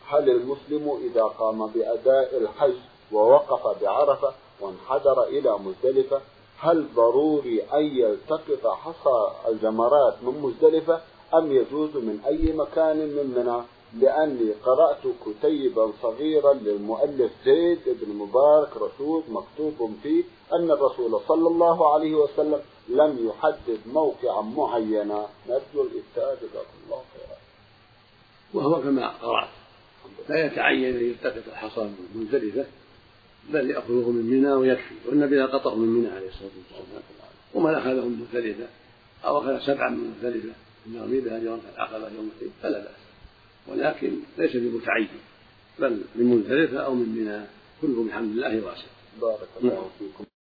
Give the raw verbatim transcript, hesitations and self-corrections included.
هل المسلم إذا قام بأداء الحج ووقف بعرفة وانحدر إلى مزدلفة هل ضروري أن يلتقط حصى الجمرات من مزدلفة أم يجوز من أي مكان من منى؟ لأني قرأت كتيبا صغيرا للمؤلف زيد بن مبارك رشود مكتوب فيه أن الرسول صلى الله عليه وسلم لم يحدد موقعا معينا. نرجو الإفتاء جزاكم الله خيرا. وهو كما قرأت لا يتعين أن يلتقط الحصى من مزدلفة بل يأخذه من منى ويكفي، والنبي قطعه من منى عليه الصلاة والسلام، ومن أخذه من مزدلفة أو أخذ سبعا من مزدلفة من يرمي بها جمرة العقبة يوم العيد فلا بأس، ولكن ليس بمتعين بل من مزدلفة أو من منى كله بحمد الله واسع. بارك الله فيكم.